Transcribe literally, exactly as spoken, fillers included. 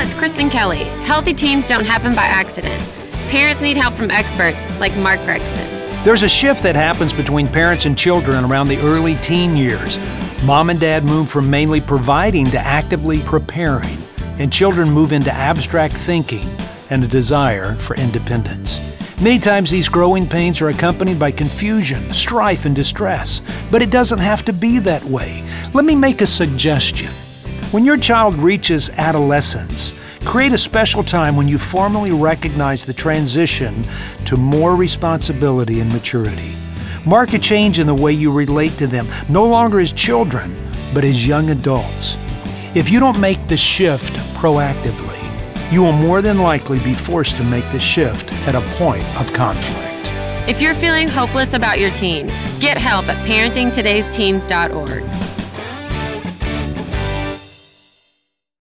it's Kristen Kelly. Healthy teens don't happen by accident. Parents need help from experts like Mark Gregston. There's a shift that happens between parents and children around the early teen years. Mom and dad move from mainly providing to actively preparing, and children move into abstract thinking and a desire for independence. Many times these growing pains are accompanied by confusion, strife, and distress, but it doesn't have to be that way. Let me make a suggestion. When your child reaches adolescence, create a special time when you formally recognize the transition to more responsibility and maturity. Mark a change in the way you relate to them, no longer as children, but as young adults. If you don't make the shift proactively, you will more than likely be forced to make the shift at a point of conflict. If you're feeling hopeless about your teen, get help at parenting todays teens dot org.